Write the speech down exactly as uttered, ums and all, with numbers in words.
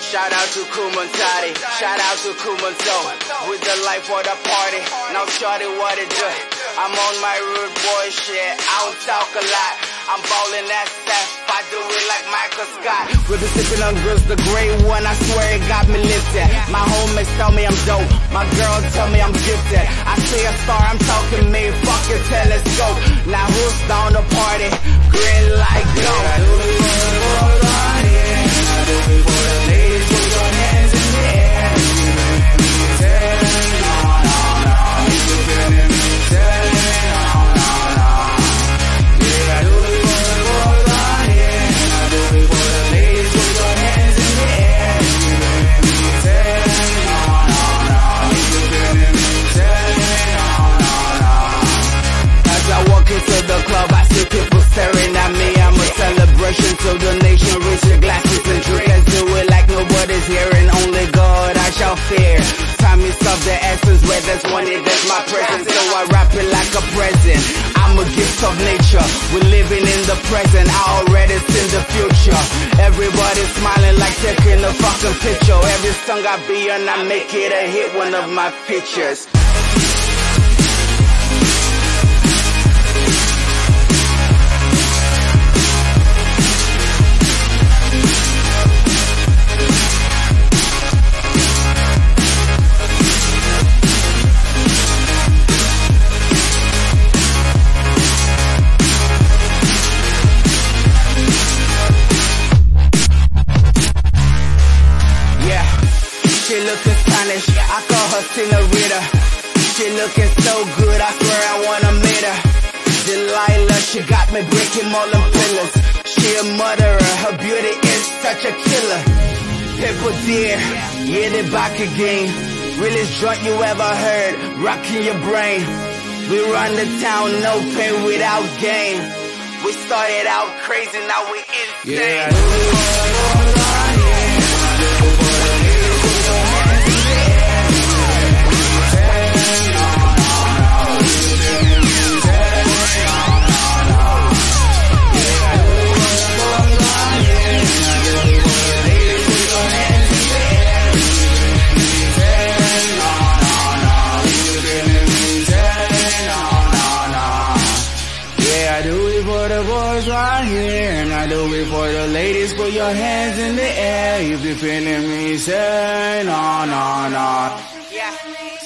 Shout out to Kumantati, shout out to Kumanto. With the life for the party, now shorty what it do. I'm on my rude boy shit, I don't talk a lot. I'm ballin' that stuff, I do it like Michael Scott. We've been sipping on girls, the great one, I swear it got me lifted. My homies tell me I'm dope, my girls tell me I'm gifted. I see a star, I'm talking me, fuck your telescope. Now who's down the party? Green light go. I do it for the boys right here, I do it for the ladies, put your hands in the air. To the club, I see people staring at me. I'm a celebration to the nation. Raise your glasses and drink. Let's do it like nobody's here, and only God I shall fear. Time is of the essence, where there's money, there's my presence. So I rap it like a present. I'm a gift of nature. We're living in the present. I already seen the future. Everybody's smiling like taking a fucking picture. Every song I be on, I make it a hit. One of my features. She looking Spanish, I call her senorita. She looking so good, I swear I wanna meet her. Delilah, she got me breaking all them pillars. She a murderer, her beauty is such a killer. People dear, yeah they back again. Realest joint you ever heard, rocking your brain. We run the town, no pain without gain. We started out crazy, now we insane. Yeah. I do it for the boys right here, and I do it for the ladies. Put your hands in the air if you're feeling me. Say no, no, no. Yeah.